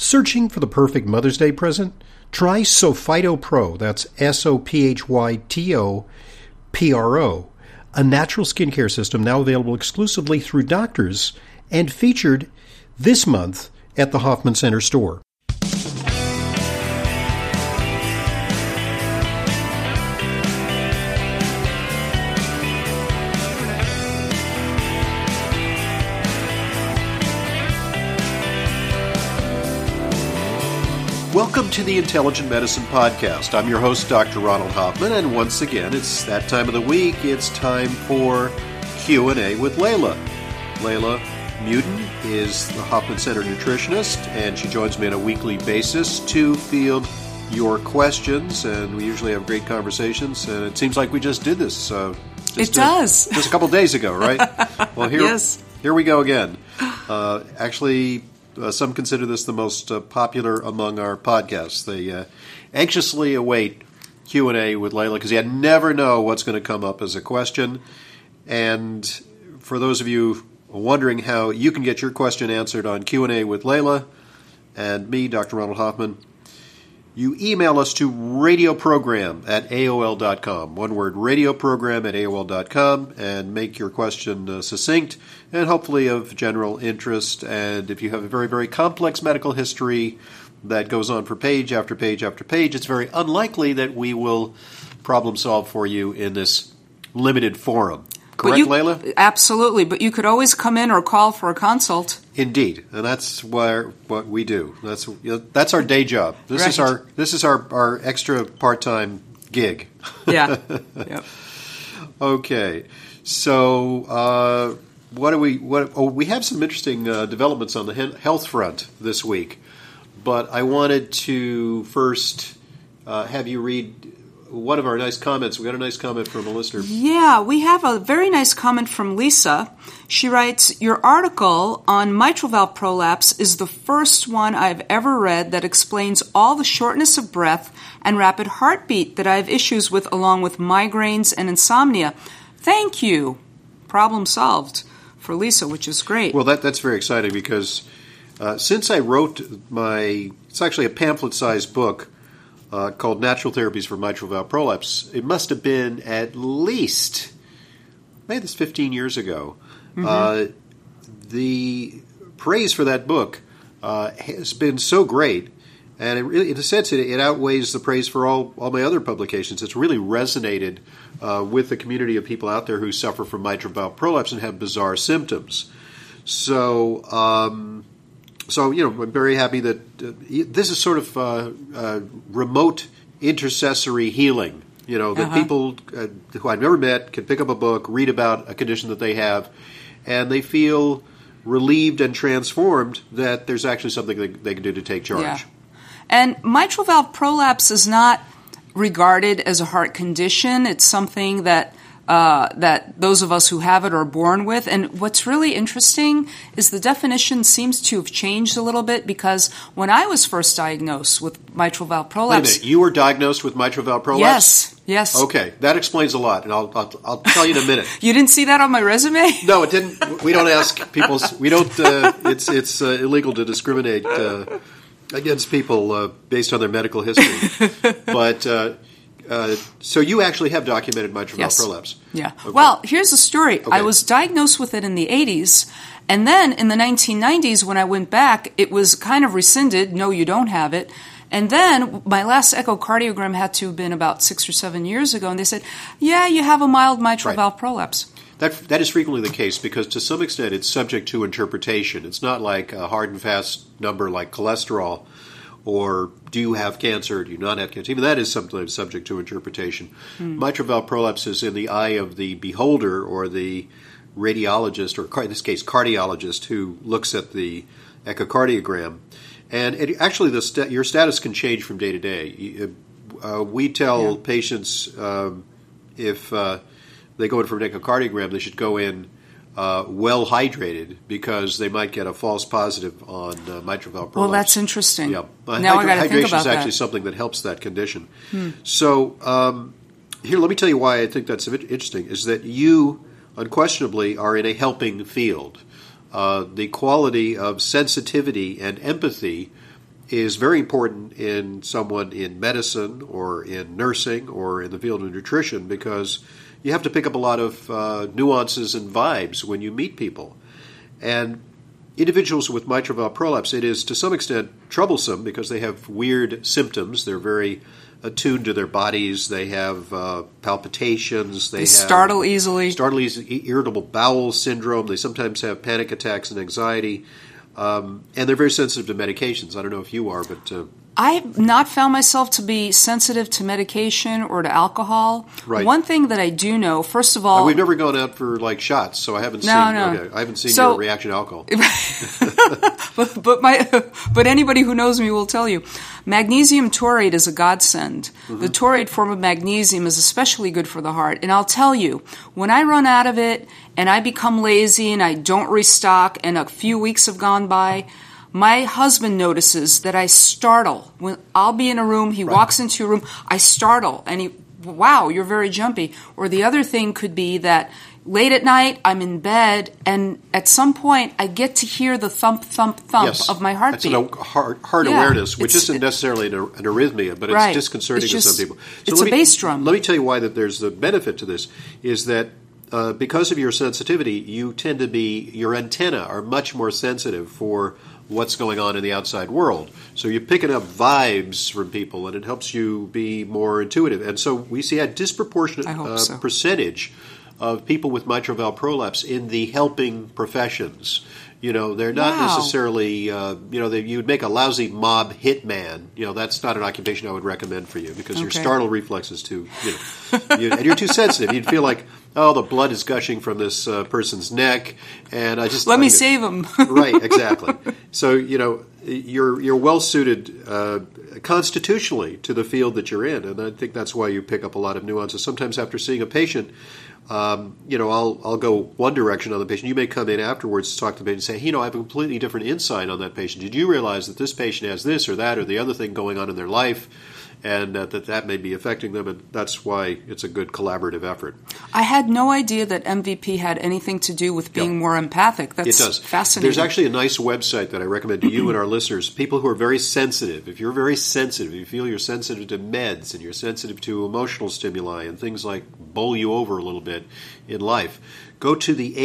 Searching for the perfect Mother's Day present? Try Sophyto Pro, that's SOPHYTOPRO, a natural skincare system now available exclusively through doctors and featured this month at the Hoffman Center store. Welcome to the Intelligent Medicine Podcast. I'm your host, Dr. Ronald Hoffman, and once again, it's that time of the week. It's time for Q&A with Layla. Layla Muden is the Hoffman Center nutritionist, and she joins me on a weekly basis to field your questions, and we usually have great conversations, and it seems like we just did this. Just a couple days ago, right? Well, here we go again. Some consider this the most popular among our podcasts. They anxiously await Q&A with Layla because you never know what's going to come up as a question. And for those of you wondering how you can get your question answered on Q&A with Layla and me, Dr. Ronald Hoffman, you email us to radioprogram@aol.com. One word, radioprogram@aol.com, and make your question succinct and hopefully of general interest. And if you have a very, very complex medical history that goes on for page after page after page, it's very unlikely that we will problem solve for you in this limited forum. Correct, Layla? Absolutely, but you could always come in or call for a consult. Indeed, and that's what we do. That's our day job. This is our extra part-time gig. Yeah. Yep. Okay, so we have some interesting developments on the health front this week, but I wanted to first have you read one of our nice comments. We got a nice comment from a listener. Yeah, we have a very nice comment from Lisa. She writes, "Your article on mitral valve prolapse is the first one I've ever read that explains all the shortness of breath and rapid heartbeat that I have issues with, along with migraines and insomnia. Thank you." Problem solved for Lisa, which is great. Well, that's very exciting because since I wrote it's actually a pamphlet-sized book, called Natural Therapies for Mitral Valve Prolapse. It must have been at least, maybe this 15 years ago. Mm-hmm. The praise for that book has been so great, and it really, in a sense, it outweighs the praise for all my other publications. It's really resonated with the community of people out there who suffer from mitral valve prolapse and have bizarre symptoms. So, I'm very happy that this is sort of remote intercessory healing, that people who I've never met can pick up a book, read about a condition that they have, and they feel relieved and transformed that there's actually something they can do to take charge. Yeah. And mitral valve prolapse is not regarded as a heart condition. It's something that those of us who have it are born with. And what's really interesting is the definition seems to have changed a little bit, because when I was first diagnosed with mitral valve prolapse... Wait a minute, you were diagnosed with mitral valve prolapse? Yes. Okay, that explains a lot, and I'll tell you in a minute. You didn't see that on my resume? No, it didn't. We don't ask people... We don't... It's illegal to discriminate against people based on their medical history. But... so you actually have documented mitral valve prolapse? Yeah. Okay. Well, here's the story. Okay. I was diagnosed with it in the 80s, and then in the 1990s when I went back, it was kind of rescinded. No, you don't have it. And then my last echocardiogram had to have been about 6 or 7 years ago, and they said, yeah, you have a mild mitral valve prolapse. That is frequently the case because to some extent it's subject to interpretation. It's not like a hard and fast number like cholesterol, or do you have cancer, do you not have cancer? Even that is sometimes subject to interpretation. Mitral valve prolapse is in the eye of the beholder, or the radiologist, or in this case cardiologist, who looks at the echocardiogram. And your status can change from day to day. We tell patients if they go in for an echocardiogram, they should go in well hydrated, because they might get a false positive on mitral valve prolapse. Well, that's interesting. Yeah. Now I got to think about that. Hydration is actually something that helps that condition. So here, let me tell you why I think that's interesting, is that you unquestionably are in a helping field. The quality of sensitivity and empathy is very important in someone in medicine or in nursing or in the field of nutrition, because you have to pick up a lot of nuances and vibes when you meet people. And individuals with mitral valve prolapse, it is to some extent troublesome because they have weird symptoms. They're very attuned to their bodies. They have palpitations. They startle easily. Irritable bowel syndrome. They sometimes have panic attacks and anxiety. And they're very sensitive to medications. I don't know if you are, but... I've not found myself to be sensitive to medication or to alcohol. Right. One thing that I do know, first of all... We've never gone out for, shots, so I haven't seen your reaction to alcohol. but anybody who knows me will tell you, magnesium taurate is a godsend. Mm-hmm. The taurate form of magnesium is especially good for the heart. And I'll tell you, when I run out of it and I become lazy and I don't restock and a few weeks have gone by... My husband notices that I startle. When I'll be in a room, he walks into a room, I startle, and wow, you're very jumpy. Or the other thing could be that late at night, I'm in bed, and at some point, I get to hear the thump, thump, thump of my heartbeat. That's heart awareness, which isn't necessarily an arrhythmia, but it's disconcerting to some people. So it's a bass drum. Let me tell you why that there's the benefit to this, is that because of your sensitivity, you tend to your antennae are much more sensitive for what's going on in the outside world. So you're picking up vibes from people, and it helps you be more intuitive. And so we see a disproportionate percentage of people with mitral valve prolapse in the helping professions. They're not necessarily, you would make a lousy mob hitman. That's not an occupation I would recommend for you, because your startle reflex is too, and you're too sensitive. You'd feel like, the blood is gushing from this person's neck, and let me save him. Right, exactly. So, you're well suited constitutionally to the field that you're in, and I think that's why you pick up a lot of nuances. Sometimes after seeing a patient, I'll go one direction on the patient. You may come in afterwards to talk to the patient and say, I have a completely different insight on that patient. Did you realize that this patient has this or that or the other thing going on in their life, and that may be affecting them? And that's why it's a good collaborative effort. I had no idea that MVP had anything to do with being more empathic. That's it does. Fascinating. There's actually a nice website that I recommend to you and our listeners, people who are very sensitive. If you're very sensitive, you feel you're sensitive to meds and you're sensitive to emotional stimuli and things like bowl you over a little bit in life, go to the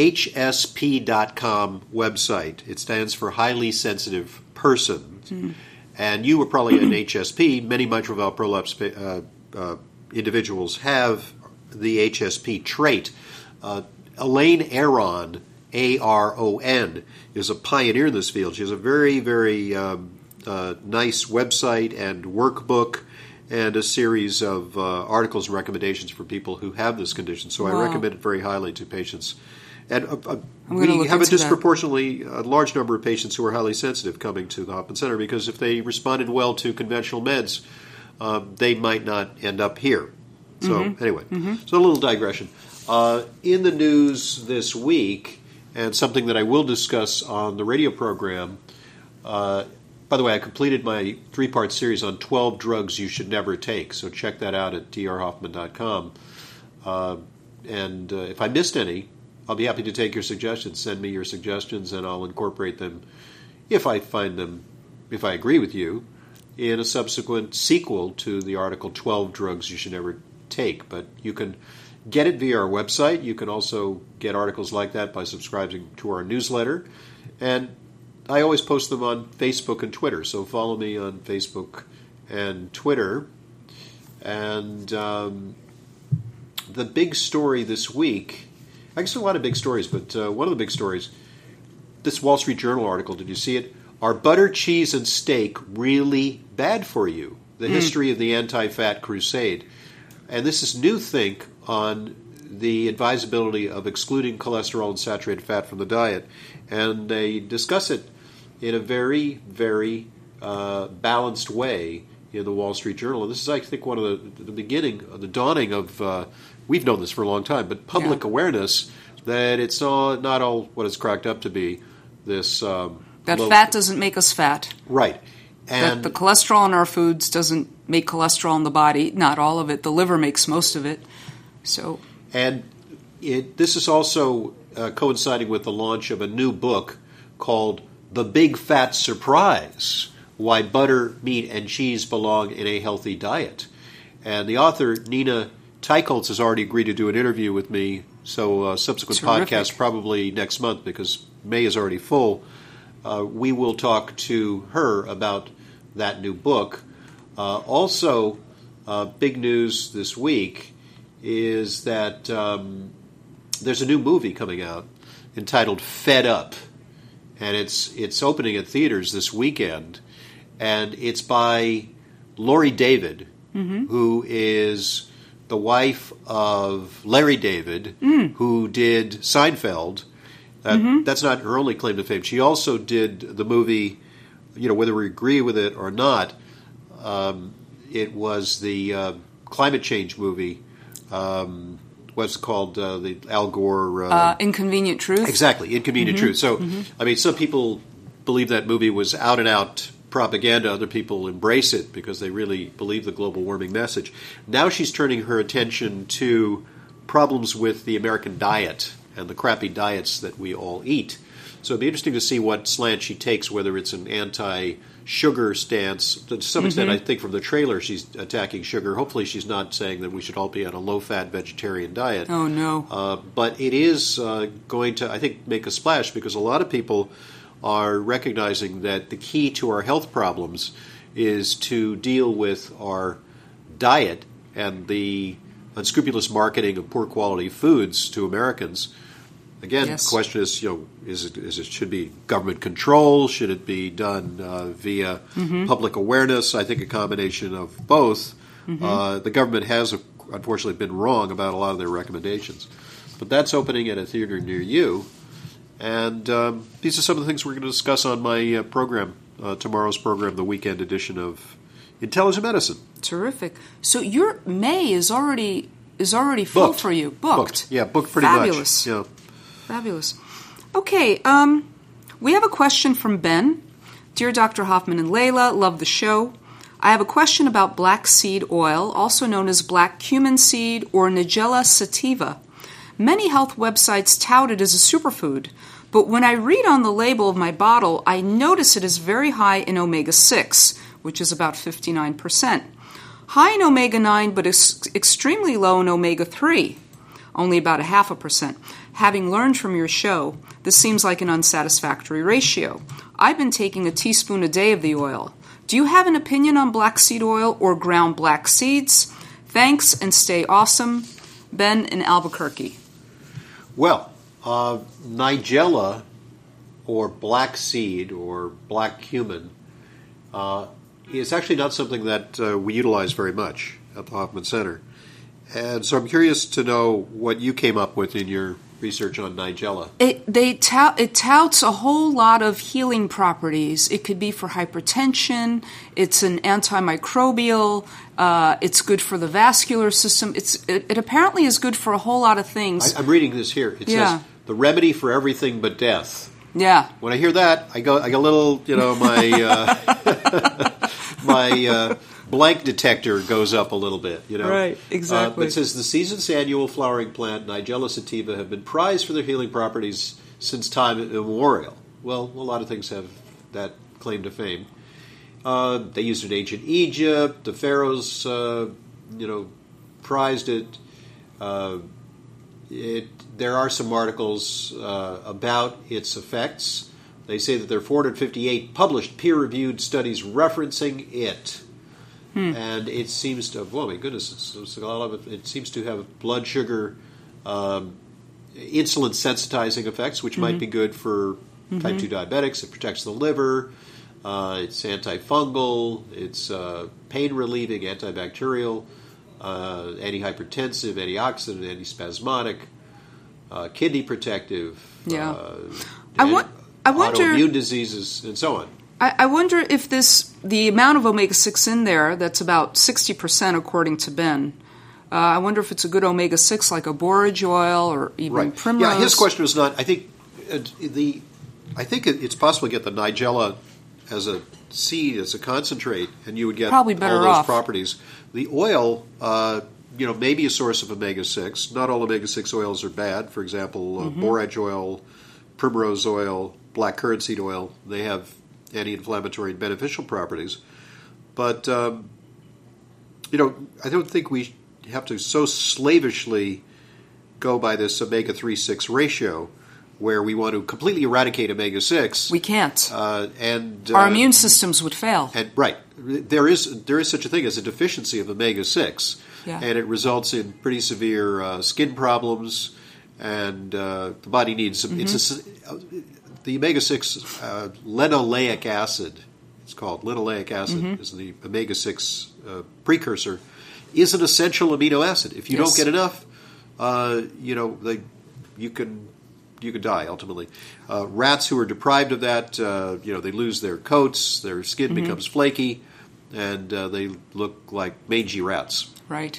HSP.com website. It stands for Highly Sensitive Person. Mm. And you were probably an HSP. Many mitral valve prolapse individuals have the HSP trait. Elaine Aron, Aron, is a pioneer in this field. She has a very, very nice website and workbook and a series of articles and recommendations for people who have this condition. So I recommend it very highly to patients. And we have a disproportionately large number of patients who are highly sensitive coming to the Hoffman Center, because if they responded well to conventional meds, they might not end up here. So anyway, so a little digression. In the news this week, and something that I will discuss on the radio program, by the way, I completed my 3-part series on 12 drugs you should never take, so check that out at drhoffman.com. And if I missed any, I'll be happy to take your suggestions. Send me your suggestions, and I'll incorporate them, if I agree with you, in a subsequent sequel to the article 12 Drugs You Should Never Take. But you can get it via our website. You can also get articles like that by subscribing to our newsletter. And I always post them on Facebook and Twitter, so follow me on Facebook and Twitter. And the big story this week... I guess there are a lot of big stories, but one of the big stories, this Wall Street Journal article, did you see it? Are butter, cheese, and steak really bad for you? The history of the anti-fat crusade. And this is new think on the advisability of excluding cholesterol and saturated fat from the diet. And they discuss it in a very, very balanced way in the Wall Street Journal. And this is, I think, one of the beginning, the dawning of... we've known this for a long time, but public awareness that it's not all what it's cracked up to be. This fat doesn't make us fat. Right. And that the cholesterol in our foods doesn't make cholesterol in the body. Not all of it. The liver makes most of it. So. And this is also coinciding with the launch of a new book called The Big Fat Surprise, Why Butter, Meat, and Cheese Belong in a Healthy Diet. And the author, Nina Teicholz, has already agreed to do an interview with me, so subsequent podcast probably next month because May is already full. We will talk to her about that new book. Also, big news this week is that there's a new movie coming out entitled Fed Up, and it's opening at theaters this weekend, and it's by Laurie David, who is the wife of Larry David, who did Seinfeld. That's not her only claim to fame. She also did the movie, whether we agree with it or not, it was the climate change movie. What's it called? The Al Gore... Inconvenient Truth? Exactly, Inconvenient Truth. So, I mean, some people believe that movie was out-and-out propaganda. Other people embrace it because they really believe the global warming message. Now she's turning her attention to problems with the American diet and the crappy diets that we all eat. So it'd be interesting to see what slant she takes, whether it's an anti-sugar stance. To some extent, I think from the trailer she's attacking sugar. Hopefully she's not saying that we should all be on a low-fat vegetarian diet. Oh, no. But it is going to, I think, make a splash because a lot of people are recognizing that the key to our health problems is to deal with our diet and the unscrupulous marketing of poor quality foods to Americans. Again, the question is, should be government control? Should it be done via public awareness? I think a combination of both. The government has, unfortunately, been wrong about a lot of their recommendations. But that's opening at a theater near you. And these are some of the things we're going to discuss on my program, tomorrow's program, the weekend edition of Intelligent Medicine. Terrific. So your May is already full Booked. for you. Booked. Yeah, booked pretty Fabulous. much. Yeah. Fabulous. Okay, we have a question from Ben. Dear Dr. Hoffman and Layla, love the show. I have a question about black seed oil, also known as black cumin seed or Nigella sativa. Many health websites tout it as a superfood, but when I read on the label of my bottle, I notice it is very high in omega-6, which is about 59%. High in omega-9, but extremely low in omega-3, only about 0.5%. Having learned from your show, this seems like an unsatisfactory ratio. I've been taking a teaspoon a day of the oil. Do you have an opinion on black seed oil or ground black seeds? Thanks and stay awesome. Ben in Albuquerque. Well, Nigella, or black seed, or black cumin, is actually not something that we utilize very much at the Hoffman Center. And so I'm curious to know what you came up with in your research on Nigella. It touts a whole lot of healing properties. It could be for hypertension. It's an antimicrobial. It's good for the vascular system. It apparently is good for a whole lot of things. I'm reading this here. It says, the remedy for everything but death. Yeah. When I hear that, I go a little, my blank detector goes up a little bit, Right, exactly. But it says the season's annual flowering plant, Nigella sativa, have been prized for their healing properties since time immemorial. Well, a lot of things have that claim to fame. They used it in ancient Egypt. The pharaohs, prized it. There are some articles about its effects. They say that there are 458 published peer-reviewed studies referencing it. And it seems to, oh my goodness, it seems to have blood sugar, insulin sensitizing effects, which might be good for type 2 diabetics. It protects the liver. It's antifungal. It's pain relieving, antibacterial, antihypertensive, antioxidant, antispasmodic, kidney protective. Yeah. I wonder autoimmune diseases and so on. I wonder if the amount of omega-6 in there, that's about 60% according to Ben, I wonder if it's a good omega-6 like a borage oil or even primrose. Yeah, his question was not, I think it's possible to get the Nigella as a seed, as a concentrate, and you would get probably better all those off. properties. The oil, may be a source of omega-6. Not all omega-6 oils are bad. For example, borage oil, primrose oil, black currant seed oil, they have anti-inflammatory and beneficial properties. But, I don't think we have to so slavishly go by this omega-3-6 ratio where we want to completely eradicate omega-6. We can't. And our immune systems would fail. And, right. There is such a thing as a deficiency of omega-6. Yeah. And it results in pretty severe skin problems, and the body needs some. The omega-6 linoleic acid, it's called linoleic acid, is the omega-6 precursor, is an essential amino acid. If you don't get enough, you can die ultimately. Rats who are deprived of that, they lose their coats, their skin becomes flaky, and they look like mangy rats. Right.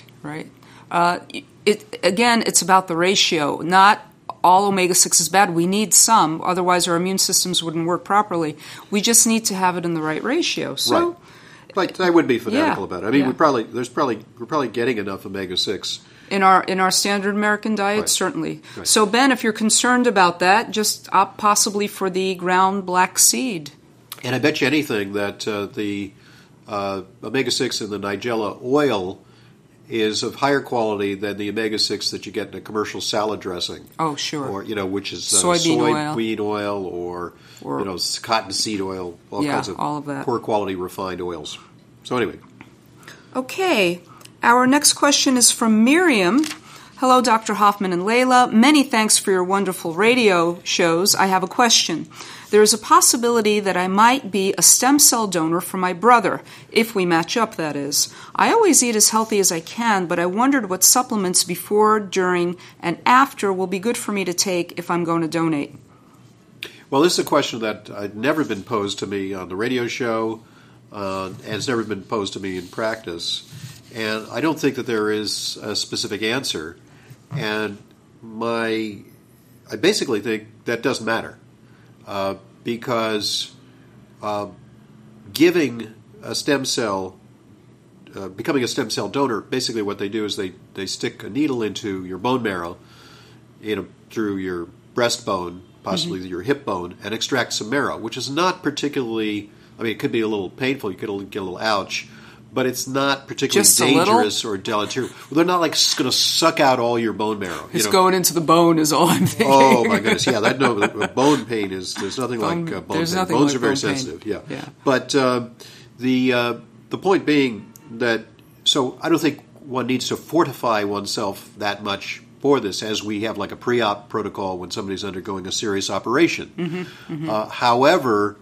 It's about the ratio. Not all omega-6 is bad. We need some, otherwise our immune systems wouldn't work properly. We just need to have it in the right ratio. So, right. I wouldn't be fanatical about it. I mean, we're probably getting enough omega-6 in our standard American diet, certainly. Right. So, Ben, if you're concerned about that, just opt possibly for the ground black seed. And I bet you anything that the omega-6 in the Nigella oil is of higher quality than the omega-6 that you get in a commercial salad dressing. Oh, sure. Or, which is soybean oil or cottonseed oil, all kinds of all of that. Poor quality refined oils. So anyway. Okay. Our next question is from Miriam. Hello, Dr. Hoffman and Layla. Many thanks for your wonderful radio shows. I have a question. There is a possibility that I might be a stem cell donor for my brother, if we match up, that is. I always eat as healthy as I can, but I wondered what supplements before, during, and after will be good for me to take if I'm going to donate. Well, this is a question that had never been posed to me on the radio show, and it's never been posed to me in practice. And I don't think that there is a specific answer. And I basically think that doesn't matter. Because giving a stem cell, becoming a stem cell donor, basically what they do is they stick a needle into your bone marrow, through your breastbone, possibly your hip bone, and extract some marrow, which is not particularly, it could be a little painful, you could get a little ouch, but it's not particularly dangerous or deleterious. Well, they're not like going to suck out all your bone marrow. It's going into the bone is all I'm thinking. Oh, my goodness. Yeah, bone pain is, there's nothing like bone pain. Bones are very sensitive. Yeah. But the point being that, so I don't think one needs to fortify oneself that much for this, as we have like a pre-op protocol when somebody's undergoing a serious operation. However,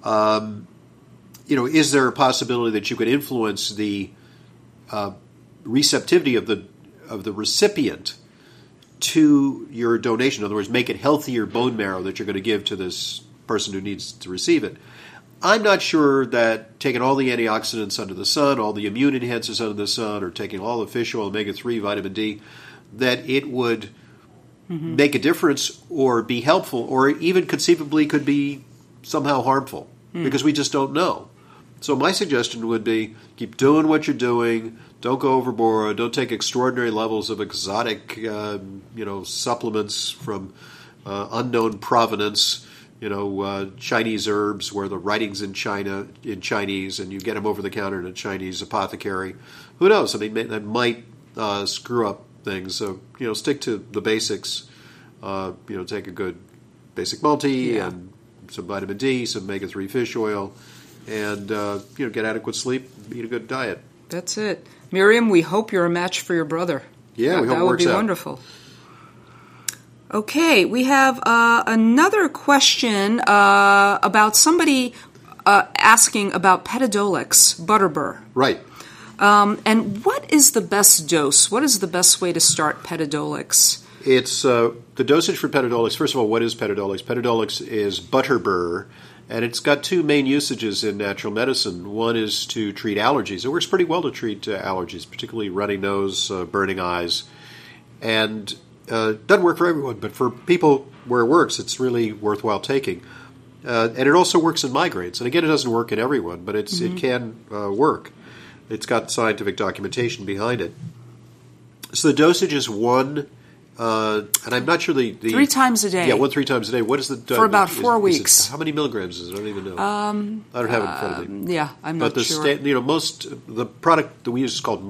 is there a possibility that you could influence the receptivity of the recipient to your donation? In other words, make it healthier bone marrow that you're going to give to this person who needs to receive it. I'm not sure that taking all the antioxidants under the sun, all the immune enhancers under the sun, or taking all the fish oil, omega-3, vitamin D, that it would make a difference or be helpful, or even conceivably could be somehow harmful, because we just don't know. So my suggestion would be keep doing what you're doing. Don't go overboard. Don't take extraordinary levels of exotic, supplements from unknown provenance. Chinese herbs where the writing's in Chinese, and you get them over the counter in a Chinese apothecary. Who knows? That might screw up things. So stick to the basics. Take a good basic multi and some vitamin D, some omega-3 fish oil. And, get adequate sleep, eat a good diet. That's it. Miriam, we hope you're a match for your brother. Yeah, we hope it works out. That would be wonderful. Okay, we have another question about somebody asking about Petadolix, Butterbur. Right. And what is the best dose? What is the best way to start Petadolix? It's the dosage for Petadolix. First of all, what is Petadolix? Petadolix is Butterbur. And it's got two main usages in natural medicine. One is to treat allergies. It works pretty well to treat allergies, particularly runny nose, burning eyes. And it doesn't work for everyone, but for people where it works, it's really worthwhile taking. And it also works in migraines. And again, it doesn't work in everyone, but it can work. It's got scientific documentation behind it. So the dosage is 1 and I'm not sure the 3 times a day. Yeah, 3 times a day. What is the for about 4 weeks? How many milligrams is it? I don't even know. I don't have it in front of me. Yeah, I'm not sure. But the product that we use is called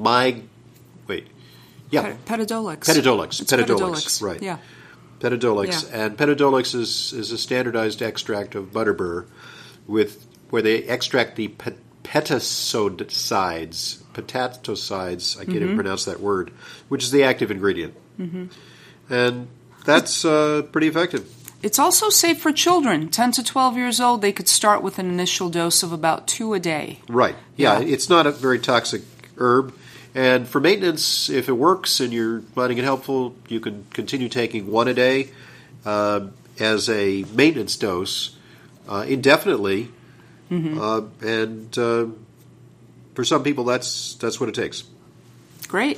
Petadolix. Petadolix, right? Yeah. Petadolix, and Petadolix is a standardized extract of butterbur where they extract the petasosides. I can't even pronounce that word, which is the active ingredient. Mm-hmm. And that's pretty effective. It's also safe for children. 10 to 12 years old, they could start with an initial dose of about 2 a day. Right. Yeah, it's not a very toxic herb. And for maintenance, if it works and you're finding it helpful, you can continue taking 1 a day as a maintenance dose indefinitely. Mm-hmm. And for some people, that's what it takes. Great.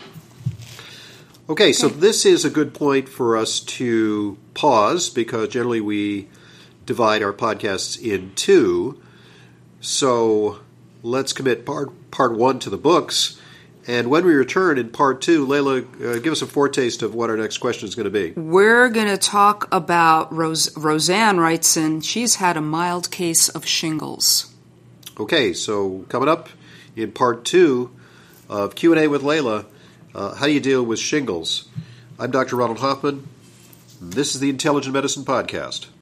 Okay, so this is a good point for us to pause because generally we divide our podcasts in 2. So let's commit part 1 to the books. And when we return in part 2, Layla, give us a foretaste of what our next question is going to be. We're going to talk about, Roseanne writes in, she's had a mild case of shingles. Okay, so coming up in part 2 of Q&A with Layla, how do you deal with shingles? I'm Dr. Ronald Hoffman. This is the Intelligent Medicine Podcast.